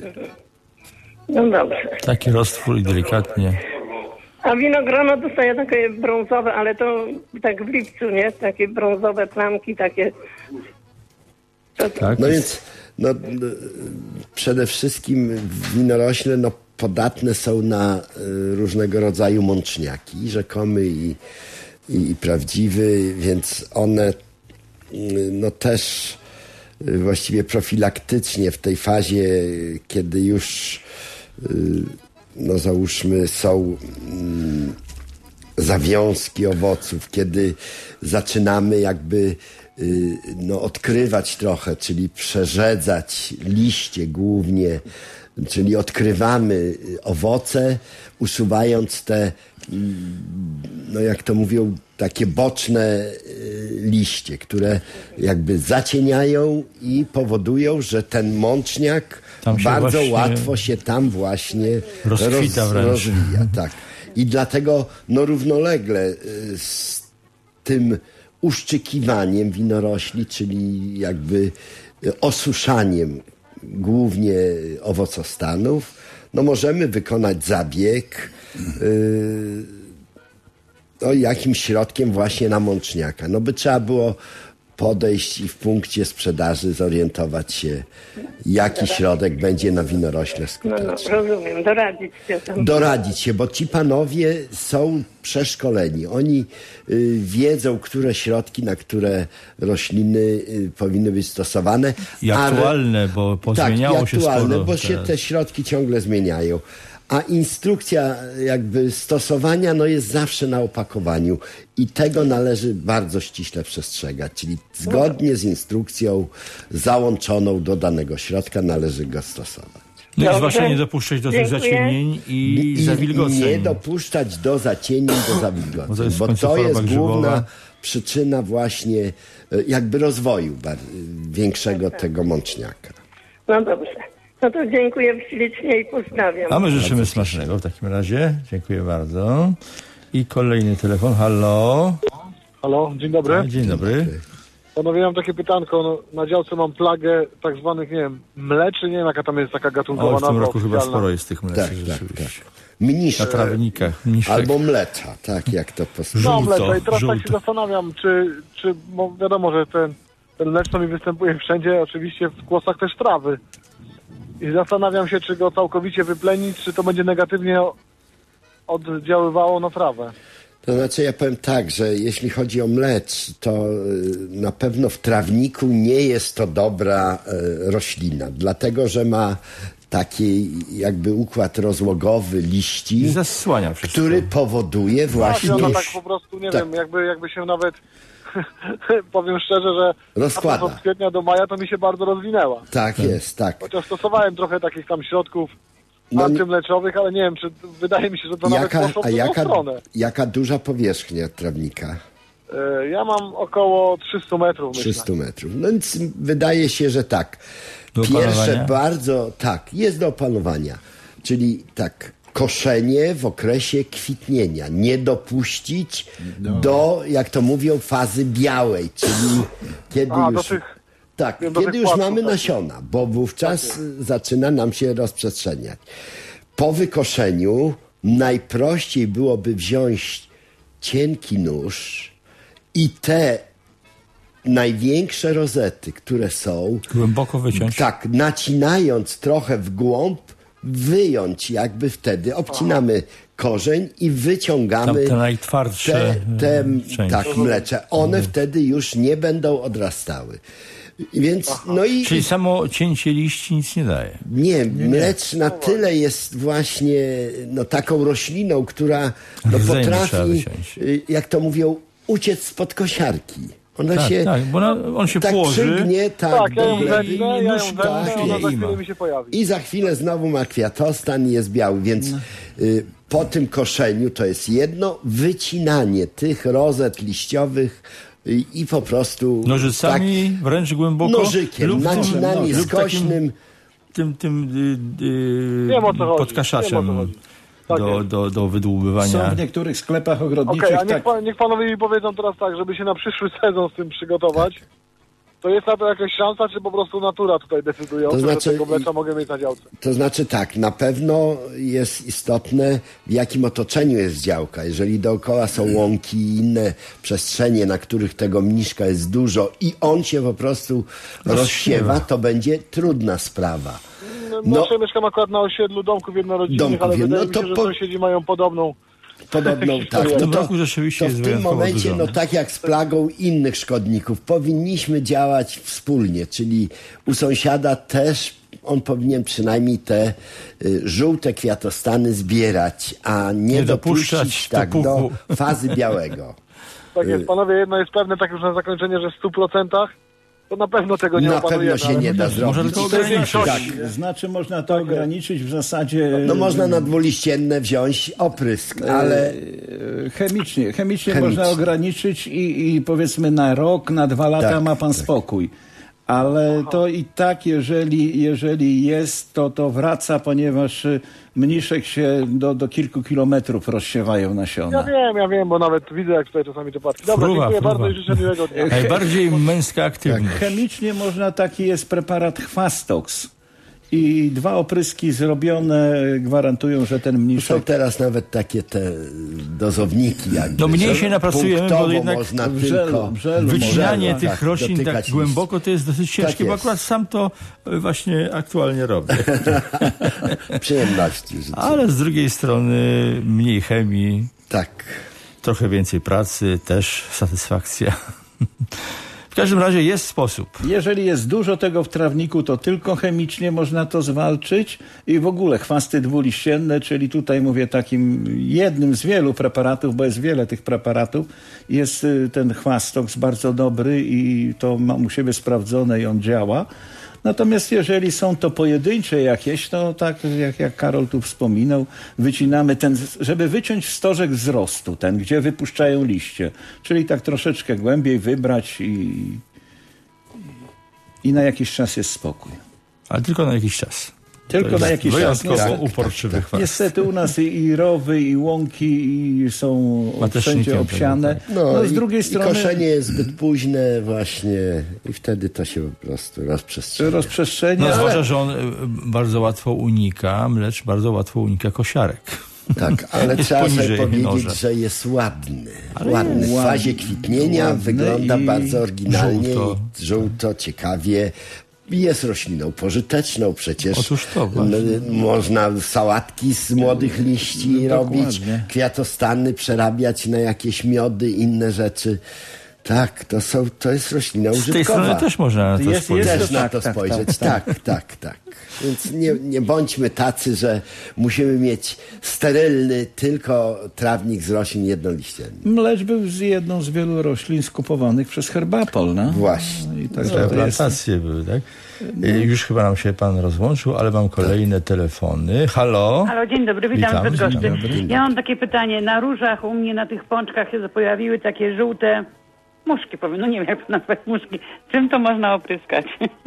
No dobrze. Taki roztwór i delikatnie. A winogrono dostaje takie brązowe, ale to tak w lipcu, nie? Takie brązowe plamki, takie... To, Tak? No więc no, no, przede wszystkim winorośle no, podatne są na y, różnego rodzaju mączniaki, i rzekomy i, i, i prawdziwy, więc one y, no też y, właściwie profilaktycznie w tej fazie, y, kiedy już y, no załóżmy są y, zawiązki owoców, kiedy zaczynamy jakby no, odkrywać trochę, czyli przerzedzać liście głównie, czyli odkrywamy owoce, usuwając te, no jak to mówią, takie boczne liście, które jakby zacieniają i powodują, że ten mączniak Tam się bardzo właśnie łatwo się tam właśnie rozkwita wręcz. rozwija. Tak. I dlatego no równolegle z tym uszczykiwaniem winorośli, czyli jakby osuszaniem głównie owocostanów, no możemy wykonać zabieg yy, no jakimś środkiem właśnie na mączniaka. No by trzeba było podejść i w punkcie sprzedaży zorientować się, jaki środek będzie na winorośle no, skuteczny. no, rozumiem, doradzić się tam. Doradzić się, bo ci panowie są przeszkoleni. Oni y, wiedzą, które środki na które rośliny y, powinny być stosowane. I aktualne, bo pozmieniało tak, i się aktualne, sporo bo się teraz. te środki ciągle zmieniają. A instrukcja jakby stosowania no jest zawsze na opakowaniu i tego należy bardzo ściśle przestrzegać, czyli zgodnie z instrukcją załączoną do danego środka należy go stosować. No i Dobrze. zwłaszcza nie dopuszczać do tych Dziękuję. zacienień i, I zawilgoceń. nie dopuszczać do zacienień, do zawilgoceń, Bo to jest w bo końcu to choroba jest grzybowa. główna przyczyna właśnie e, jakby rozwoju bar- większego tego mączniaka. No dobrze. No to dziękuję ślicznie i pozdrawiam. A my życzymy smacznego w takim razie. Dziękuję bardzo. I kolejny telefon. Halo. Halo, dzień dobry. Dzień dobry. Panowie, mam takie pytanko. No, na działce mam plagę tak zwanych, nie wiem, mleczy, nie wiem jaka tam jest taka gatunkowa O, w tym nazwa roku chyba oficjalna. sporo jest tych mleczy Tak, tak, rzeczywiście. tak. Mniszek. Na trawnikach. Mniszek. Albo mlecza, tak jak to No posłuchaj. Żółto, mlecza i teraz tak żółto. się zastanawiam, czy, czy bo wiadomo, że ten ten lecz to mi występuje wszędzie, oczywiście w kłosach też trawy. I zastanawiam się, czy go całkowicie wyplenić, czy to będzie negatywnie oddziaływało na trawę. To znaczy ja powiem tak, że jeśli chodzi o mlecz, to y, na pewno w trawniku nie jest to dobra y, roślina, dlatego że ma taki jakby układ rozłogowy liści, zasłania wszystko, który powoduje właśnie... Tak, ona tak po prostu, nie tak. wiem, jakby, jakby się nawet, powiem szczerze, że rozkłada. od kwietnia do maja to mi się bardzo rozwinęła. Tak jest, tak. Chociaż stosowałem trochę takich tam środków No, antymleczowych, ale nie wiem, czy wydaje mi się, że to jaka, nawet poszło a w drugą jaka, stronę. jaka duża powierzchnia trawnika? E, Ja mam około trzysta metrów, myślę. trzysta metrów. No więc wydaje się, że tak. Do Pierwsze opanowania? bardzo, tak, jest do opanowania. Czyli tak, koszenie w okresie kwitnienia. Nie dopuścić do, jak to mówią, fazy białej, czyli kiedy A, już... do tych, Tak, do kiedy tych już płatków, mamy tak. nasiona, bo wówczas zaczyna nam się rozprzestrzeniać. Po wykoszeniu najprościej byłoby wziąć cienki nóż i te największe rozety, które są, głęboko wyciąć. tak, nacinając trochę w głąb, wyjąć jakby wtedy, obcinamy korzeń i wyciągamy Tam te najtwardsze te, te części. tak, mlecze. One wtedy już nie będą odrastały. Więc, no i Czyli samo cięcie liści nic nie daje. nie, mlecz na tyle jest właśnie no, taką rośliną, która no, Rdzenie trzeba potrafi, wyciąć. y, jak to mówią, uciec spod kosiarki. Ona Tak, się tak, bo ona, on się tak położy. przygnie, tak, Tak, ja ją do gleby wetnę, ja ją nóż wetnę, tak, ona za i ma. chwilę mi się pojawi. i za chwilę znowu ma kwiatostan i jest biały, więc y, po tym koszeniu to jest jedno, wycinanie tych rozet liściowych y, i po prostu Nożycami tak, wręcz głęboko. nożykiem, lub tym- nacinanie lub skośnym. Tym, tym y, y, Wiem, o co chodzi. Wiem, o podkaszaczem co chodzi. Tak do, jest. do, do Są wydłubywania. w niektórych sklepach Okej, ogrodniczych a niech, tak, pan, niech panowie mi powiedzą teraz tak, żeby się na przyszły sezon z tym przygotować. To jest na to jakaś szansa, czy po prostu natura tutaj decyduje o To tym, znaczy- że tego mlecza mogę mieć na działce? To znaczy tak, na pewno jest istotne, w jakim otoczeniu jest działka. Jeżeli dookoła są łąki i inne przestrzenie, na których tego mniszka jest dużo i on się po prostu rozsiewa, to będzie trudna sprawa. No, No. Znaczy, mieszkam akurat na osiedlu domków jednorodzinnych, Domków ale jedno- wydaje no mi to się, że po- sąsiedzi mają podobną. Podobną, tak. W tym to, roku rzeczywiście to jest w tym wyjątkowo momencie, dużo. no tak jak z plagą innych szkodników, powinniśmy działać wspólnie, czyli u sąsiada też on powinien przynajmniej te y, żółte kwiatostany zbierać, a nie, Nie dopuścić dopuszczać tak, do do puchu. fazy białego. Tak jest, panowie, jedno jest pewne, tak już na zakończenie, że w stu procentach to na pewno tego nie Na opanujemy. pewno się nie da Może zrobić. tylko I to jest ograniczyć. tak, znaczy można to ograniczyć w zasadzie no można na dwuliścienne wziąć oprysk, ale e, chemicznie. Chemicznie Chemicznie. można ograniczyć i, i powiedzmy na rok, na dwa lata Tak, ma pan tak. spokój. Ale to i tak, jeżeli, jeżeli jest, to to wraca, ponieważ y, mniszek się do, do kilku kilometrów rozsiewają Ja nasiona. wiem, ja wiem, bo nawet widzę, jak tutaj czasami to patrzy. Dobra, Fruwa, dziękuję fruwa. bardzo i życzę miłego dnia. Najbardziej męska aktywność. Chemicznie można, taki jest preparat Chwastox. I dwa opryski zrobione gwarantują, że ten są mniszek... teraz nawet takie te dozowniki jakby. No mniej że się napracujemy, bo punktowo jednak można w żelu, tylko w żelu Wycinanie można, tych tak, roślin tak dotykać głęboko to jest dosyć ciężkie, Tak bo jest. akurat sam to y, właśnie aktualnie robię. przyjemności. życzę. Ale z drugiej strony mniej chemii, Tak. trochę więcej pracy, też satysfakcja. W każdym razie jest sposób. Jeżeli jest dużo tego w trawniku, to tylko chemicznie można to zwalczyć i w ogóle chwasty dwuliścienne, czyli tutaj mówię takim jednym z wielu preparatów, bo jest wiele tych preparatów, jest y, ten Chwastox bardzo dobry i to mam u siebie sprawdzone i on działa. Natomiast jeżeli są to pojedyncze jakieś, to tak jak, jak Karol tu wspominał, wycinamy ten, żeby wyciąć stożek wzrostu, ten, gdzie wypuszczają liście. Czyli tak troszeczkę głębiej wybrać i, i na jakiś czas jest spokój. Ale tylko na jakiś czas. Tylko To na jest jakiś czas. wyjątkowo Niestety, uporczywy chwast. niestety u nas i, i rowy, i łąki i są Matecznikiem wszędzie obsiane. pewnie, No, No, i, z drugiej i strony koszenie jest zbyt późne właśnie i wtedy to się po prostu rozprzestrzenia. rozprzestrzenia, No ale- zwłaszcza, że on y, bardzo łatwo unika, mlecz bardzo łatwo unika kosiarek. Tak, ale trzeba sobie Poniżej powiedzieć, noża. że jest ładny. Ale Ładny. W ładny, fazie kwitnienia ładny wygląda i bardzo oryginalnie. żółto. I żółto, ciekawie. Jest rośliną pożyteczną przecież. Otóż to właśnie. M- Można sałatki z młodych liści No, robić, dokładnie. kwiatostany przerabiać na jakieś miody, inne rzeczy. Tak, to, są, to jest roślina Z tej użytkowa. strony też można na to Jest- spojrzeć. jest Też to na tak, to tak, spojrzeć. tak, Tak, tak, tak. Więc nie, nie bądźmy tacy, że musimy mieć sterylny tylko trawnik z roślin jednoliściennych. Mlecz był z jedną z wielu roślin skupowanych przez Herbapol, no. Właśnie. I także to jest... Plantacje były, tak? Y, Już chyba nam się pan rozłączył, ale mam kolejne telefony. Halo? Halo, dzień dobry, witam Witam, z Bydgoszczy. dzień dobry. Ja mam takie pytanie. Na różach u mnie, na tych pączkach się pojawiły takie żółte muszki, powiem, no nie wiem jak to nazwać muszki. Czym to można opryskać?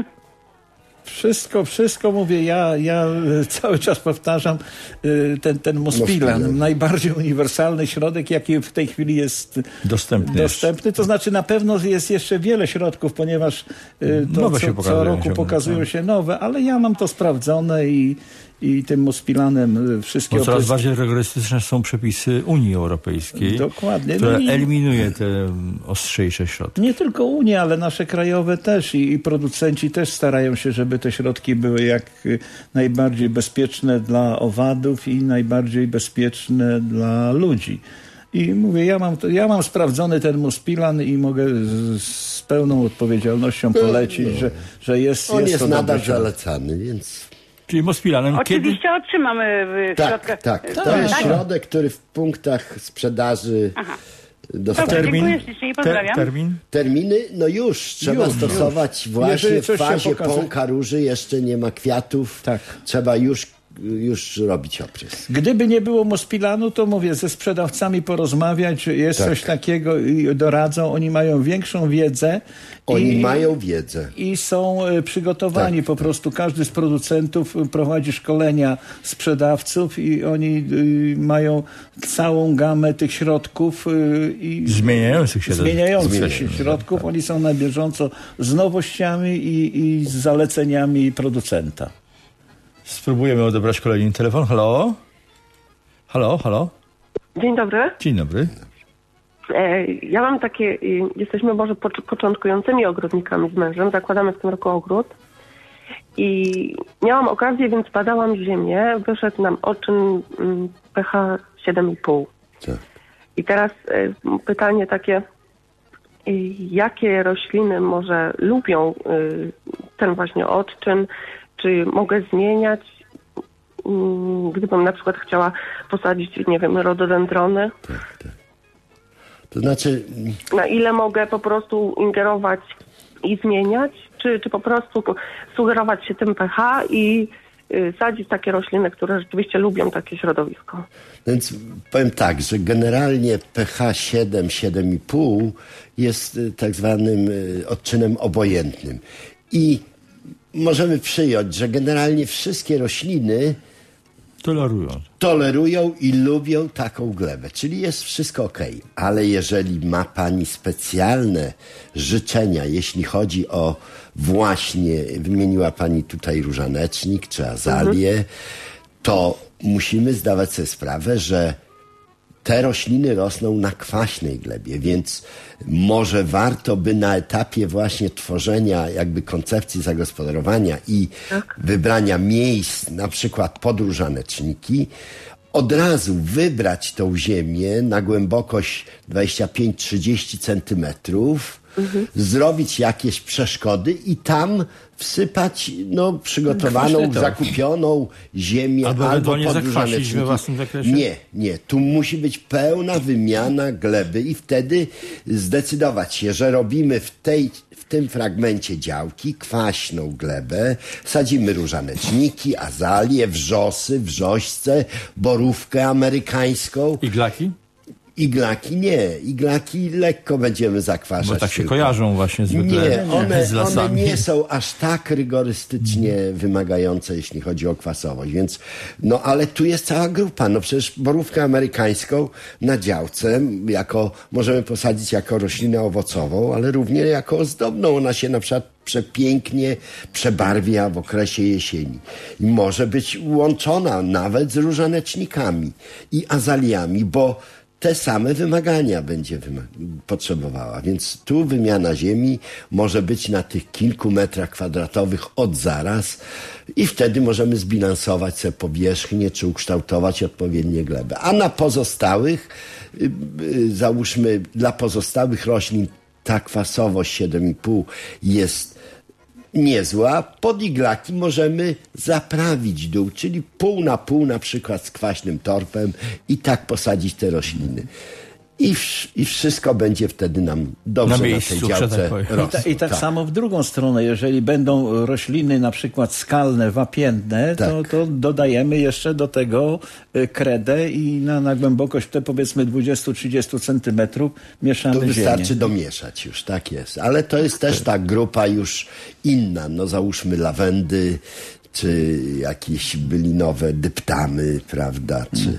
Wszystko, wszystko mówię, ja, ja e, cały czas powtarzam e, ten, ten Mospilan, Mospilan. najbardziej uniwersalny środek, jaki w tej chwili jest Dostępny. dostępny. To znaczy na pewno jest jeszcze wiele środków, ponieważ e, to Nowe co, się co pokazują roku ciągle, pokazują tak. się nowe, ale ja mam to sprawdzone i, i tym Mospilanem e, wszystkie Bo coraz opryski- bardziej rygorystyczne są przepisy Unii Europejskiej, Dokładnie. która No i- eliminuje te mm, ostrzejsze środki. Nie tylko Unia, ale nasze krajowe też i, i producenci też starają się, żeby te środki były jak y, najbardziej bezpieczne dla owadów i najbardziej bezpieczne dla ludzi. I mówię, ja mam, to, ja mam sprawdzony ten Mospilan i mogę z, z pełną odpowiedzialnością polecić, no. że, że jest, On jest, jest to nadal dobry środek. zalecany, więc... Czyli Mospilanem kiedy... Oczywiście otrzymamy w Tak, środkach. tak. To Tak. jest Tak? środek, który w punktach sprzedaży Aha. dostępny. Dobrze, dziękuję ślicznie i pozdrawiam. termin? Terminy? No już, trzeba Już, stosować już. właśnie Jeżeli w coś się fazie pokaże- pąka róży, jeszcze nie ma kwiatów. Tak. Trzeba już, już robić oprysk. Gdyby nie było Mospilanu, to mówię, ze sprzedawcami porozmawiać, jest Tak. coś takiego i doradzą, oni mają większą wiedzę. Oni i, mają wiedzę. I są e, przygotowani. Tak, po prostu każdy z producentów e, prowadzi szkolenia sprzedawców i oni y, mają całą gamę tych środków y, i Zmieniających się. zmieniających się Zmieniających, środków. Oni są na bieżąco z nowościami i, i z zaleceniami producenta. Spróbujemy odebrać kolejny telefon. Halo? Halo, halo? Dzień dobry. Dzień dobry. E, Ja mam takie, y, jesteśmy może pocz- początkującymi ogrodnikami z mężem, zakładamy w tym roku ogród i miałam okazję, więc badałam ziemię, wyszedł nam oczyn mm, pH siedem i pół. Tak. I teraz y, pytanie takie, y, jakie rośliny może lubią y, ten właśnie odczyn, czy mogę zmieniać, mm, gdybym na przykład chciała posadzić, nie wiem, rododendrony? Tak, tak. To znaczy, Na ile mogę po prostu ingerować i zmieniać, czy, czy po prostu sugerować się tym pH i y, sadzić takie rośliny, które rzeczywiście lubią takie środowisko. więc powiem tak, że generalnie pH siedem, siedem i pół jest y, tak zwanym y, odczynem obojętnym. I możemy przyjąć, że generalnie wszystkie rośliny Tolerują. tolerują i lubią taką glebę, czyli jest wszystko okej. Ale jeżeli ma pani specjalne życzenia, jeśli chodzi o właśnie, wymieniła pani tutaj różanecznik czy azalię, to musimy zdawać sobie sprawę, że te rośliny rosną na kwaśnej glebie, więc może warto by na etapie właśnie tworzenia jakby koncepcji zagospodarowania i wybrania miejsc, na przykład pod różaneczniki, od razu wybrać tą ziemię na głębokość dwadzieścia pięć trzydzieści centymetrów, zrobić jakieś przeszkody i tam wsypać no, przygotowaną, Kwaśny tor. zakupioną ziemię Albo albo ewentualnie pod zakwasić we różaneczniki. własnym zakresie? Nie, nie. Tu musi być pełna wymiana gleby i wtedy zdecydować się, że robimy w, tej, w tym fragmencie działki kwaśną glebę, sadzimy różaneczniki, azalie, wrzosy, wrzośce, borówkę amerykańską. Iglaki? Iglaki nie. Iglaki lekko będziemy zakwaszać. Bo tak się tylko. kojarzą właśnie zwykle Nie, one, z lasami. one nie są aż tak rygorystycznie wymagające, jeśli chodzi o kwasowość. Więc, no ale tu jest cała grupa. No przecież borówkę amerykańską na działce jako, możemy posadzić jako roślinę owocową, ale również jako ozdobną. Ona się na przykład przepięknie przebarwia w okresie jesieni. I może być łączona nawet z różanecznikami i azaliami, bo te same wymagania będzie wyma- potrzebowała. Więc tu wymiana ziemi może być na tych kilku metrach kwadratowych od zaraz i wtedy możemy zbilansować sobie powierzchnię, czy ukształtować odpowiednie gleby. A na pozostałych, yy, yy, załóżmy, dla pozostałych roślin ta kwasowość siedem i pół jest niezła. Pod iglaki możemy zaprawić dół, czyli pół na pół na przykład z kwaśnym torfem i tak posadzić te rośliny. I, wsz- I wszystko będzie wtedy nam dobrze Na na, miejscu, tej że działce tak powiem. rosło. I, ta, I tak, samo w drugą stronę, jeżeli będą rośliny na przykład skalne, wapienne, to, Tak. to dodajemy jeszcze do tego y, kredę i na, na głębokość te powiedzmy dwadzieścia do trzydziestu centymetrów mieszamy To wystarczy ziemię. domieszać już, tak jest. Ale to jest też ta grupa już inna. No załóżmy lawendy, czy jakieś bylinowe dyptamy, prawda, czy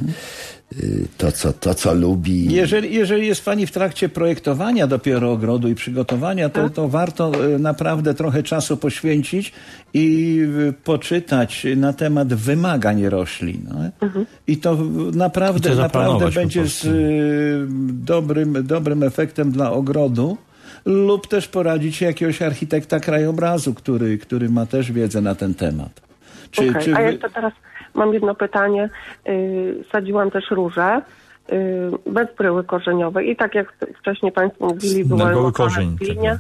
y, to, co, to, co lubi. Jeżeli, jeżeli jest Pani w trakcie projektowania dopiero ogrodu i przygotowania, to, to warto y, naprawdę trochę czasu poświęcić i y, poczytać na temat wymagań roślin. No? I to w- I naprawdę, to naprawdę zaplanować po będzie z prostu. y, dobrym, dobrym efektem dla ogrodu. Lub też poradzić się jakiegoś architekta krajobrazu, który, który ma też wiedzę na ten temat. Czy, Okej, czy A wy- jeszcze teraz mam jedno pytanie. Yy, sadziłam też róże yy, bez bryły korzeniowej i tak jak wcześniej Państwo mówili, było Na goły moczone korzeń, w glinie.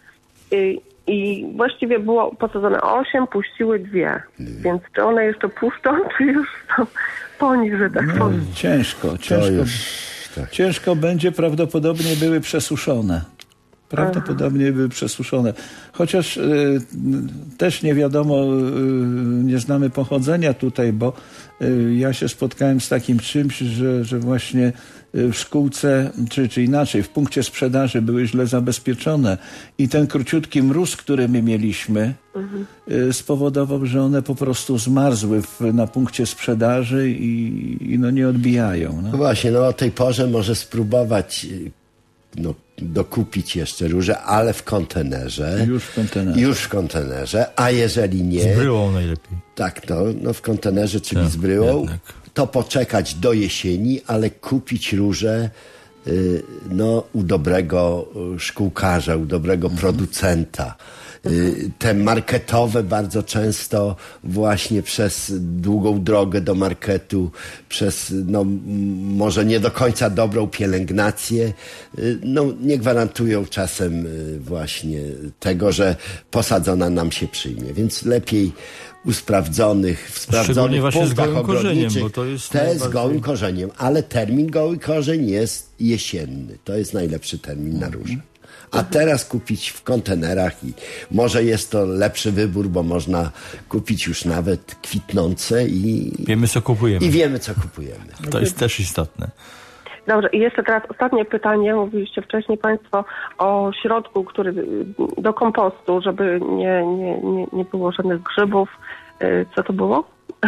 Yy, I właściwie było posadzone osiem, puściły dwie. Więc czy one jeszcze puszczą, czy już są po nich, że tak no, powiem? ciężko, To ciężko. już, tak. Ciężko będzie, prawdopodobnie były przesuszone. Prawdopodobnie były przesuszone. Chociaż y, też nie wiadomo, y, nie znamy pochodzenia tutaj, bo y, ja się spotkałem z takim czymś, że, że właśnie y, w szkółce, czy, czy inaczej, w punkcie sprzedaży były źle zabezpieczone i ten króciutki mróz, który my mieliśmy, y, spowodował, że one po prostu zmarzły w, na punkcie sprzedaży i, i no nie odbijają. No No. właśnie, no o tej porze może spróbować y, no, dokupić jeszcze róże, ale w kontenerze. Już w kontenerze. Już w kontenerze, a jeżeli nie, Z bryłą najlepiej. tak, no, no w kontenerze, czyli Tak, z bryłą, jednak. to poczekać do jesieni, ale kupić róże y, no, u dobrego y, szkółkarza, u dobrego Mhm. producenta. Y, te marketowe bardzo często właśnie przez długą drogę do marketu, przez no, m- może nie do końca dobrą pielęgnację, y, no, nie gwarantują czasem y, właśnie tego, że posadzona nam się przyjmie. Więc lepiej u sprawdzonych, w Szczególnie sprawdzonych właśnie z punktach gołym korzeniem, ogrodniczych, bo to jest te z najbardziej- gołym korzeniem, ale termin goły korzeń jest jesienny. To jest najlepszy termin na róże. A teraz kupić w kontenerach i może jest to lepszy wybór, bo można kupić już nawet kwitnące i, Wiemy, co kupujemy. i wiemy, co kupujemy. To jest też istotne. Dobrze, i jeszcze teraz ostatnie pytanie. Mówiliście wcześniej Państwo o środku, który y, do kompostu, żeby nie, nie, nie, nie było żadnych grzybów. Y, Co to było?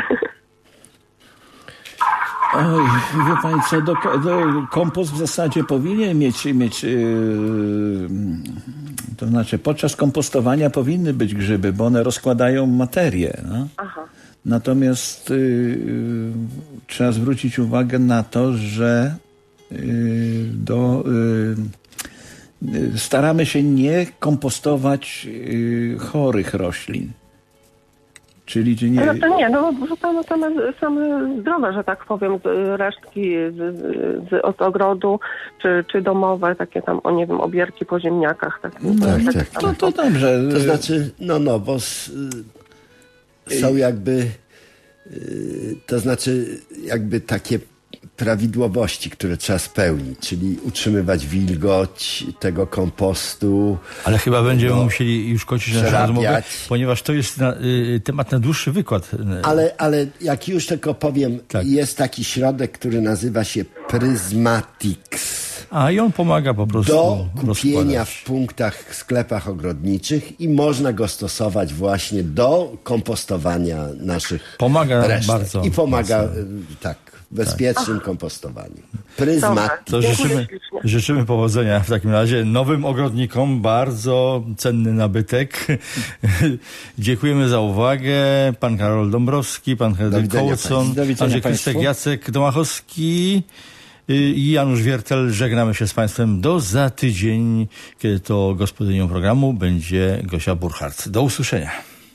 Oj, wie pani co, do, do, kompost w zasadzie powinien mieć, mieć yy, to znaczy podczas kompostowania powinny być grzyby, bo one rozkładają materię. No? Aha. Natomiast yy, trzeba zwrócić uwagę na to, że yy, do, yy, yy, staramy się nie kompostować yy, chorych roślin. Czyli czy nie... No to nie, no bo same, same, same zdrowe, że tak powiem, z- resztki z, z, z, od ogrodu, czy, czy domowe, takie tam, o nie wiem, obierki po ziemniakach. Tak, Tak, tak, To, to dobrze. To znaczy, no, no, bo s, y, są jakby, y, to znaczy jakby takie prawidłowości, które trzeba spełnić, czyli utrzymywać wilgoć tego kompostu. Ale chyba będziemy no, musieli już kończyć naszą rozmowę, ponieważ to jest na, y, temat na dłuższy wykład. Ale, ale jak już tylko powiem, tak. jest taki środek, który nazywa się Prismatix. A i on pomaga po prostu do kupienia rozkładać. w punktach, w sklepach ogrodniczych i można go stosować właśnie do kompostowania naszych Pomaga resztek. bardzo. I pomaga, mocno. tak, w bezpiecznym tak. kompostowaniu. Pryzmat. To życzymy, życzymy powodzenia w takim razie nowym ogrodnikom. Bardzo cenny nabytek. Dziękujemy za uwagę. Pan Karol Dąbrowski, pan Henryk Kołcon, Andrzej Krystek, Jacek Domachowski i Janusz Wiertel. Żegnamy się z państwem do za tydzień, kiedy to gospodynią programu będzie Gosia Burchardt. Do usłyszenia.